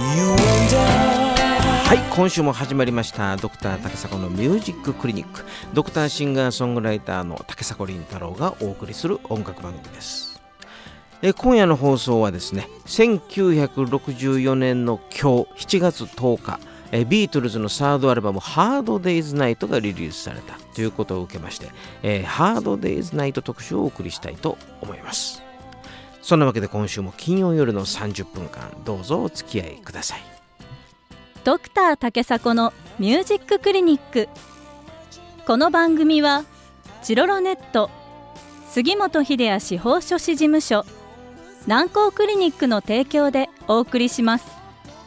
はい、今週も始まりましたドクター竹迫のミュージッククリニック。ドクターシンガーソングライターの竹迫倫太郎がお送りする音楽番組です。今夜の放送はですね、1964年の今日7月10日、ビートルズのサードアルバムハードデイズナイトがリリースされたということを受けまして、ハードデイズナイト特集をお送りしたいと思います。そんなわけで今週も金曜夜の30分間どうぞお付き合いください。 ドクター竹迫のミュージッククリニック。この番組はチロロネット、杉本秀哉司法書士事務所、南光クリニックの提供でお送りします。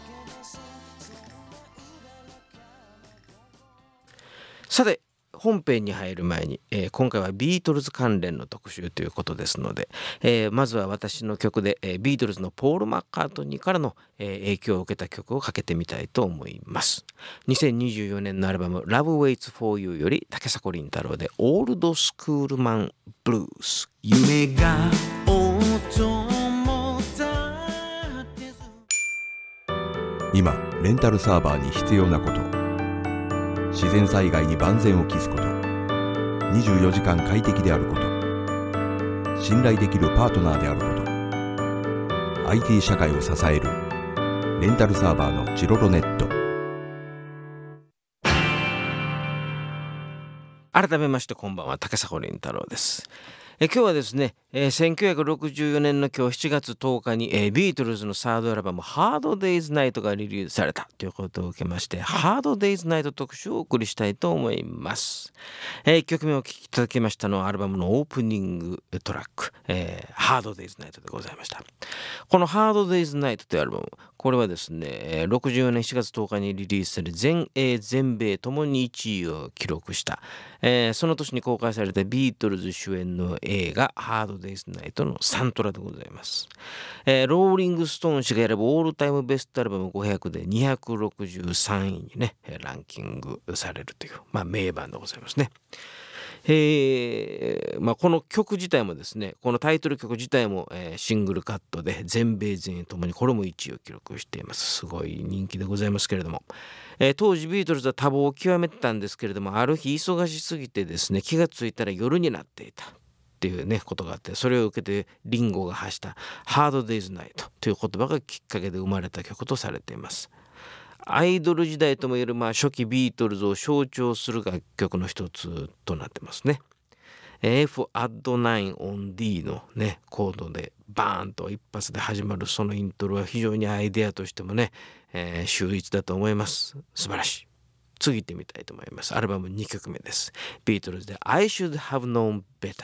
さて本編に入る前に、今回はビートルズ関連の特集ということですので、まずは私の曲で、ビートルズのポール・マッカートニーからの、影響を受けた曲をかけてみたいと思います。2024年のアルバム Love Waits for You より竹迫倫太郎でオールドスクールマンブルース。夢が今レンタルサーバーに必要なこと、自然災害に万全を期すこと、24時間快適であること、信頼できるパートナーであること、 IT 社会を支えるレンタルサーバーのチロロネット。 改めましてこんばんは、竹迫倫太郎です。今日はですね、1964年の今日7月10日に、ビートルズのサードアルバムハードデイズナイトがリリースされたということを受けまして、ハードデイズナイト特集をお送りしたいと思います。1曲目をお聴きいただきましたのはアルバムのオープニングトラック、ハードデイズナイトでございました。このハードデイズナイトというアルバム、これはですね64年7月10日にリリースされ全英全米ともに1位を記録した、その年に公開されたビートルズ主演の映画ハードデイズナイトのサントラでございます。ローリングストーン氏が選ぶオールタイムベストアルバム500で263位にねランキングされるという、名盤でございますね。この曲自体もですね、このタイトル曲自体も、シングルカットで全米全英ともにこれも1位を記録しています。すごい人気でございますけれども、当時ビートルズは多忙を極めてたんですけれども、ある日忙しすぎてですね気がついたら夜になっていたっていうねことがあって、それを受けてリンゴが発したハードデイズナイトという言葉がきっかけで生まれた曲とされています。アイドル時代ともいえる、初期ビートルズを象徴する楽曲の一つとなってますね。F add 9 on D のねコードでバーンと一発で始まるそのイントロは非常にアイデアとしてもね、秀逸だと思います。素晴らしい。次行ってみたいと思います。アルバム2曲目です。ビートルズで I should have known better。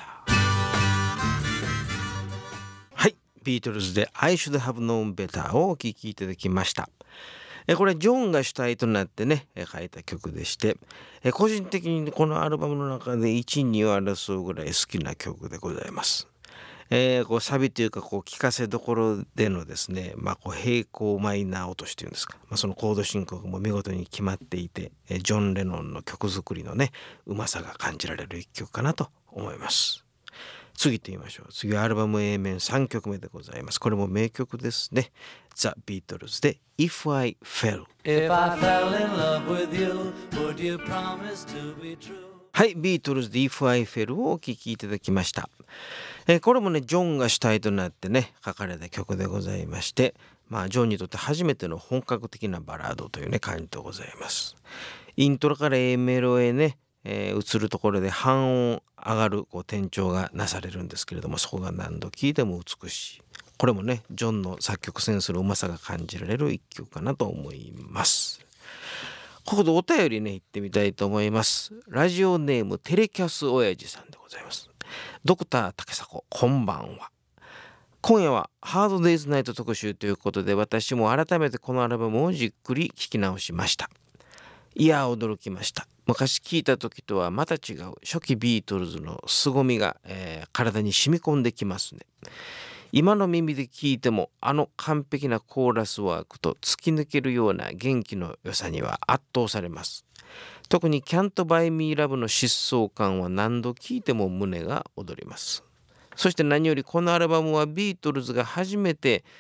はい、ビートルズで I should have known better をお聴きいただきました。これジョンが主体となってね書いた曲でして、個人的にこのアルバムの中で1、2を争うぐらい好きな曲でございます。サビというか聴かせどころでのですね、平行マイナー落としというんですか、そのコード進行も見事に決まっていて、ジョン・レノンの曲作りのねうまさが感じられる一曲かなと思います。次行ってみましょう。次はアルバム A 面3曲目でございます。これも名曲ですね。ザ・ビートルズで If I Fell。 If I fell in love with you, would you promise to be true? はい、ビートルズで If I Fell をお聴きいただきました。これもねジョンが主体となってね書かれた曲でございまして、ジョンにとって初めての本格的なバラードというね感じでございます。イントロから A メロへね移るところで半音上がる転調がなされるんですけれども、そこが何度聴いても美しい。これもねジョンの作曲センスのうまさが感じられる一曲かなと思います。ここでお便りね行ってみたいと思います。ラジオネームテレキャス親父さんでございます。ドクター竹迫こんばんは。今夜はハードデイズナイト特集ということで、私も改めてこのアルバムをじっくり聴き直しました。いや驚きました。昔聴いた時とはまた違う初期ビートルズの凄みが、体に染み込んできますね。今の耳で聴いても完璧なコーラスワークと突き抜けるような元気の良さには圧倒されます。特に Can't Buy Me Love の疾走感は何度聴いても胸が躍ります。そして何よりこのアルバムはビートルズが初めて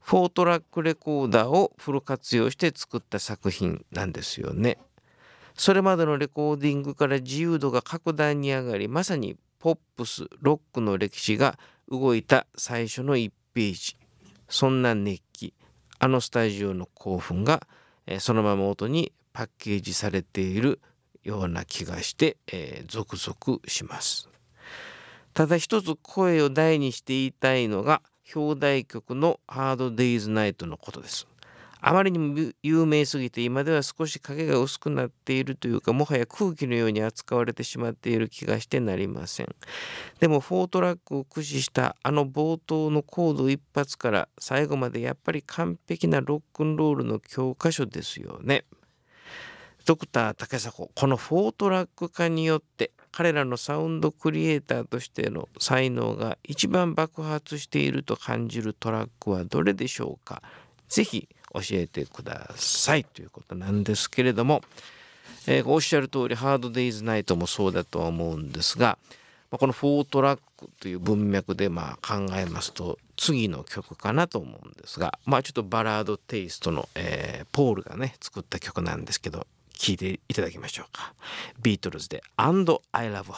4トラックレコーダーをフル活用して作った作品なんですよね。それまでのレコーディングから自由度が格段に上がり、まさにポップスロックの歴史が動いた最初の1ページ。そんな熱気、スタジオの興奮がそのまま音にパッケージされているような気がして、ゾクゾクします。ただ一つ声を大にして言いたいのが表題曲の Hard Day's Night のことです。あまりにも有名すぎて今では少し影が薄くなっているというか、もはや空気のように扱われてしまっている気がしてなりません。でも4トラックを駆使した冒頭のコード一発から最後までやっぱり完璧なロックンロールの教科書ですよね。ドクター竹迫、この4トラック化によって彼らのサウンドクリエイターとしての才能が一番爆発していると感じるトラックはどれでしょうか。ぜひ教えてくださいということなんですけれども、おっしゃる通りハードデイズナイトもそうだとは思うんですが、この4トラックという文脈で考えますと次の曲かなと思うんですが、ちょっとバラードテイストの、ポールがね作った曲なんですけど、聴いていただきましょうか。ビートルズで And I Love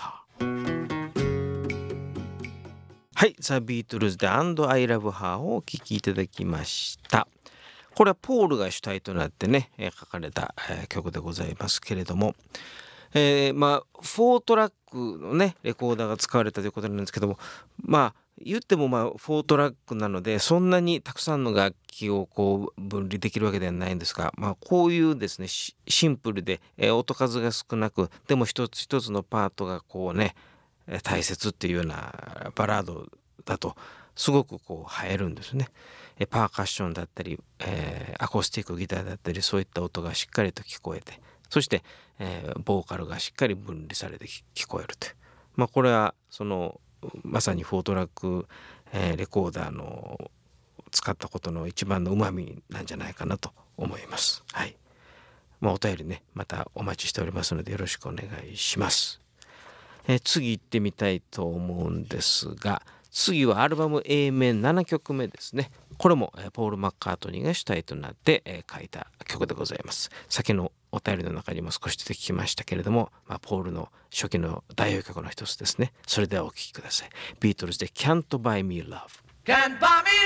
Her。 はい、ザ・ビートルズで And I Love Her をお聴きいただきました。これはポールが主体となってね書かれた曲でございますけれども、4トラックのねレコーダーが使われたということなんですけども、言っても4トラックなのでそんなにたくさんの楽器をこう分離できるわけではないんですが、こういうですねシンプルで音数が少なく、でも一つ一つのパートがこうね大切っていうようなバラードだとすごくこう映えるんですね。パーカッションだったり、アコースティックギターだったり、そういった音がしっかりと聞こえて、そして、ボーカルがしっかり分離されて聞こえるという、これはそのまさに4トラック、レコーダーの使ったことの一番のうまみなんじゃないかなと思います。はい。お便りねまたお待ちしておりますのでよろしくお願いします。次行ってみたいと思うんですが、次はアルバム A 面7曲目ですね。これもポール・マッカートニーが主体となって書いた曲でございます。先のお便りの中にも少し出てきましたけれども、ポールの初期の代表曲の一つですね。それではお聴きください。ビートルズで Can't Buy Me Love。 Can't buy me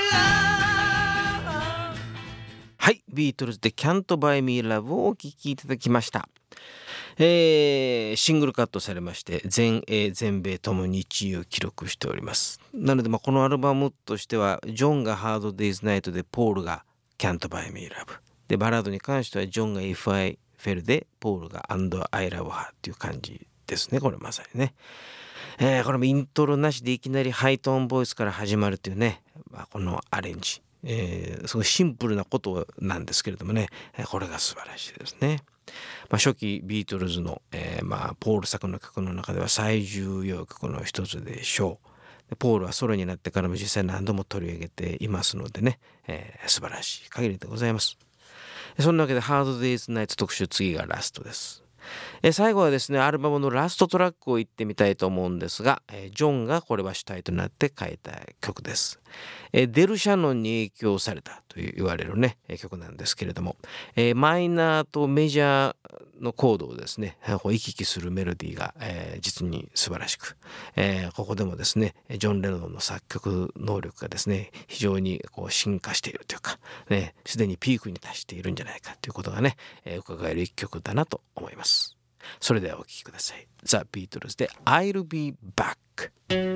love。 はい、ビートルズで Can't Buy Me Love をお聴きいただきました。シングルカットされまして全英全米ともに1位を記録しております。なのでこのアルバムとしてはジョンが Hard Day's Night でポールが Can't Buy Me Love で、バラードに関してはジョンが If I Fell でポールが And I Love Her っていう感じですね。これまさにね、これもイントロなしでいきなりハイトーンボイスから始まるっていうね、このアレンジ、すごいシンプルなことなんですけれどもね、これが素晴らしいですね。初期ビートルズの、ポール作の曲の中では最重要曲の一つでしょう。でポールはソロになってからも実際何度も取り上げていますのでね、素晴らしい限りでございます。そんなわけで Hard Day's Night 特集、次がラストです。最後はですねアルバムのラストトラックを言ってみたいと思うんですが、ジョンがこれは主体となって書いた曲です。デル・シャノンに影響されたと言われるね曲なんですけれども、マイナーとメジャーのコードをですね行き来するメロディーが、実に素晴らしく、ここでもですねジョン・レノンの作曲能力がですね非常にこう進化しているというかね、すでにピークに達しているんじゃないかということがね、伺える一曲だなと思います。それではお聴きください。ザ・ビートルズで I'll Be Back。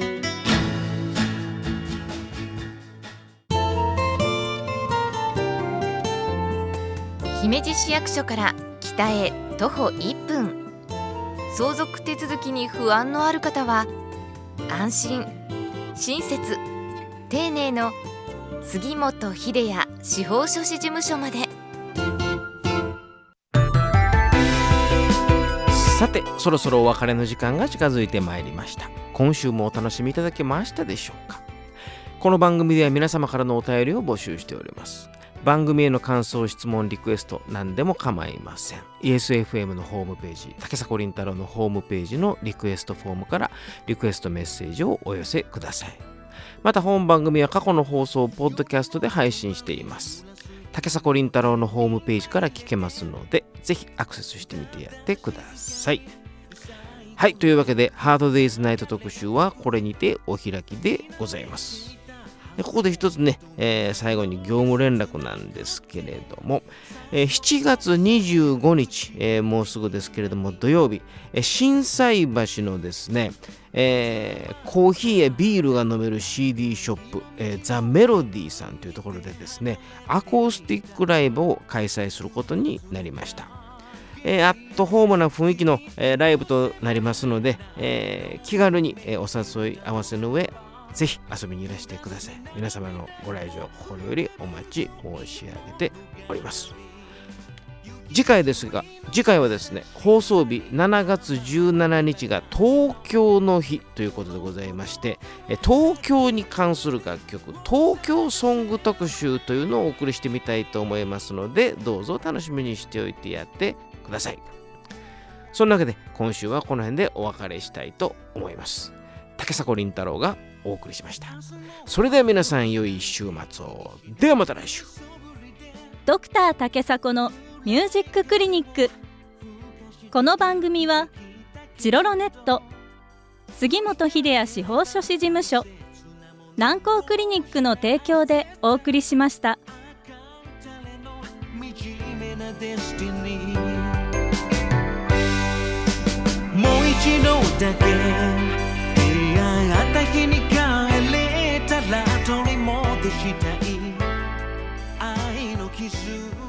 姫路市役所から北へ徒歩1分。相続手続きに不安のある方は安心、親切、丁寧の杉本秀哉司法書士事務所まで。 さてそろそろお別れの時間が近づいてまいりました。今週もお楽しみいただけましたでしょうか。この番組では皆様からのお便りを募集しております。番組への感想、質問、リクエスト何でも構いません。 ESFM のホームページ、竹迫倫太郎のホームページのリクエストフォームからリクエストメッセージをお寄せください。 また本番組は過去の放送をポッドキャストで配信しています。竹迫倫太郎のホームページから聞けますので、ぜひアクセスしてみてやってください。はい、というわけでハードデイズナイト特集はこれにてお開きでございます。でここで一つね、最後に業務連絡なんですけれども、7月25日、もうすぐですけれども土曜日、心斎橋のですね、コーヒーやビールが飲める CD ショップ、ザ・メロディーさんというところでですね、アコースティックライブを開催することになりました。アットホームな雰囲気の、ライブとなりますので、気軽に、お誘い合わせの上ぜひ遊びにいらしてください。皆様のご来場心よりお待ち申し上げております。次回はですね、放送日7月17日が東京の日ということでございまして、東京に関する楽曲、東京ソング特集というのをお送りしてみたいと思いますので、どうぞ楽しみにしておいてやってください。そんなわけで今週はこの辺でお別れしたいと思います。竹迫倫太郎がお送りしました。それでは皆さん良い週末を。ではまた来週。 ドクター竹迫のミュージッククリニック。この番組はジロロネット、杉本秀哉司法書士事務所、南光クリニックの提供でお送りしました。 もう一度だけ出会った日に帰れたら取り戻したい愛の傷